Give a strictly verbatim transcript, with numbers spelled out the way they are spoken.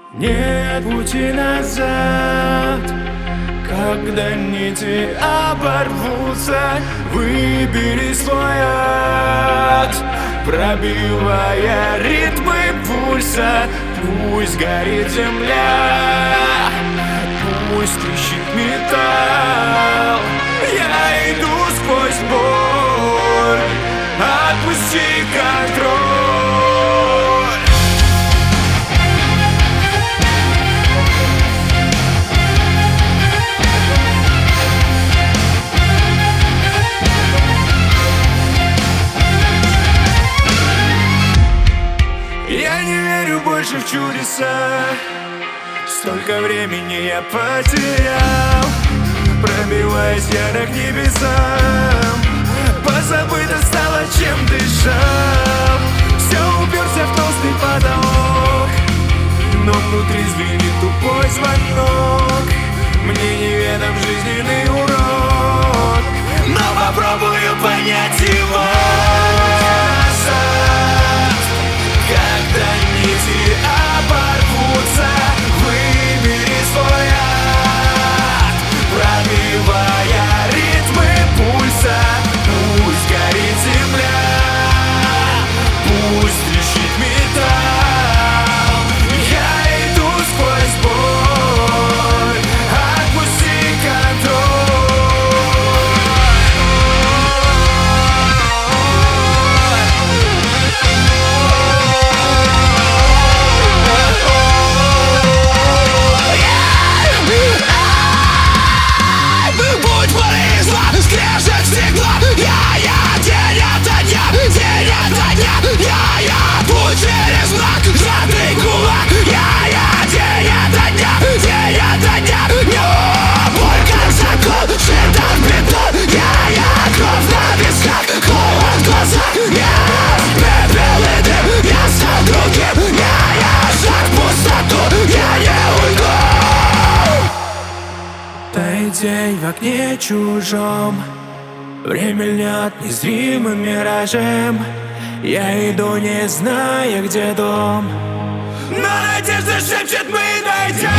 Нет пути назад. Когда нити оборвутся, выбери свой ад, пробивая ритмы пульса. Пусть горит земля, пусть трещит металл. Я иду сквозь боль, отпусти контроль. Я не верю больше в чудеса. Столько времени я потерял, пробиваясь я к небесам. Позабыто стало, чем дышал. Все уперся в толстый потолок, но внутри звенит тупой звонок. Мне неведом жизненный урок, но попробую понять его. Когда нити оборвутся, выбери свой ад, пробивая ритмы пульса. Пусть горит земля, пусть трещит металл. Я иду сквозь боль, отпусти контроль. Будь полезла, скрежет стекла. Я-я, день ото дня, день ото дня. Я-я, путь через мрак, сжатый кулак. Я-я, день ото дня, день ото дня. Но боль как закон, сжата в бетон. Я-я, кровь на висках, холод в глазах. Я пепел и дым, я стал другим. Я-я, шаг в пустоту, я не уйду. Тает день в окне чужом, время льнет незримым миражем. Я иду, не зная, где дом, но надежда шепчет, мы найдем.